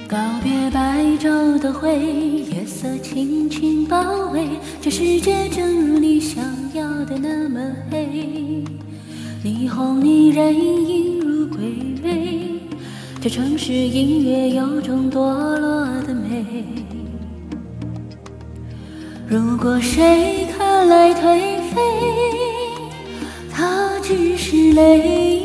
告别白昼的灰，夜色轻轻包围，这世界正如你想要的那么黑。霓虹霓人映入归位，这城市音乐有种堕落的美。如果谁看来颓废，他只是累。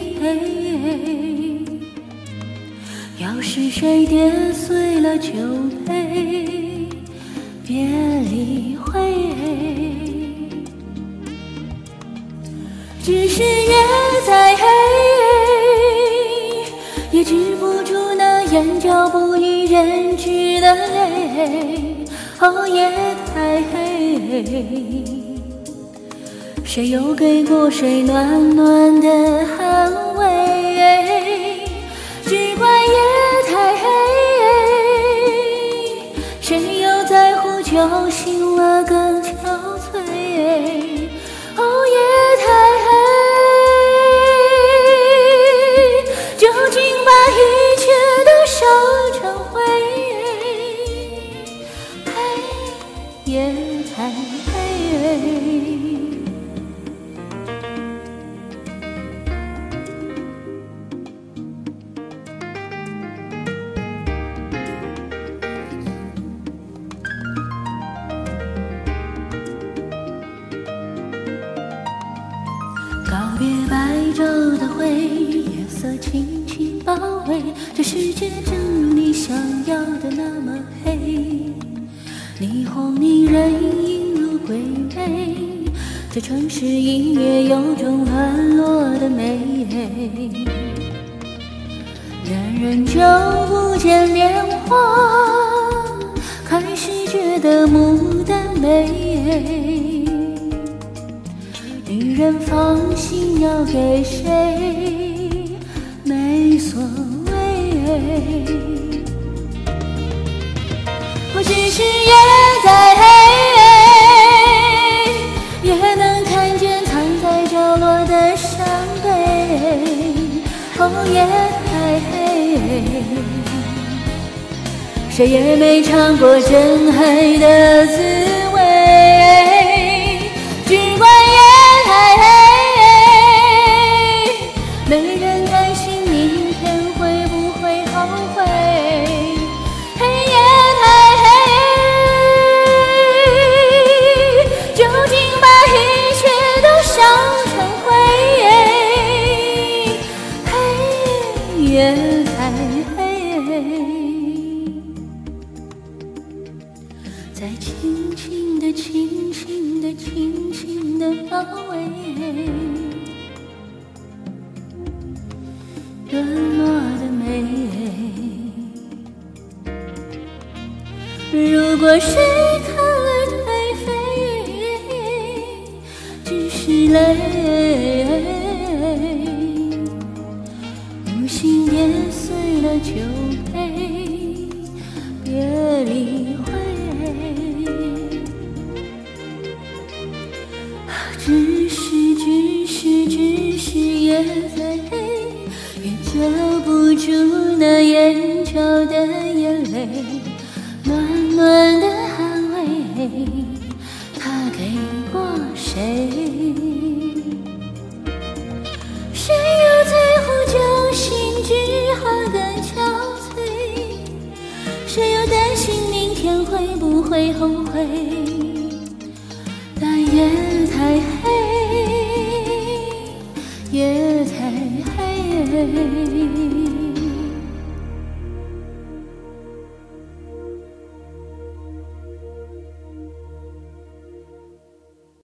要是谁跌碎了酒杯，别理会。只是夜再黑，也止不住那眼角不一人知的泪。哦，夜太黑，谁又给过谁暖暖的安慰？只怪夜太黑，谁又在乎酒醒了更憔悴？哦，夜太黑，究竟把一切都烧成灰？夜太黑。告别白昼的灰，夜色轻轻包围，这世界正如你想要的那么黑。霓虹霓人映入归位，这城市音乐有种沦落的美。人人就不见莲花，开始觉得牡丹美。女人放心要给谁没所谓，我只是夜再黑，也能看见藏在角落的伤悲。哦，夜太黑，谁也没尝过真爱的滋味，只怪夜太黑，没人担心明天会不会后悔。黑夜太黑，究竟把一切都烧成灰。黑夜太黑，再轻轻地、轻轻地、轻轻地包围，沦落的美。如果谁看来颓废，只是累，不幸跌碎了酒杯，别理会。只是夜再黑，也遮不住那眼角的眼泪。暖暖的安慰，他给过谁？谁又在乎酒醒之后更憔悴？谁又担心明天会不会后悔？但夜太黑，夜太黑。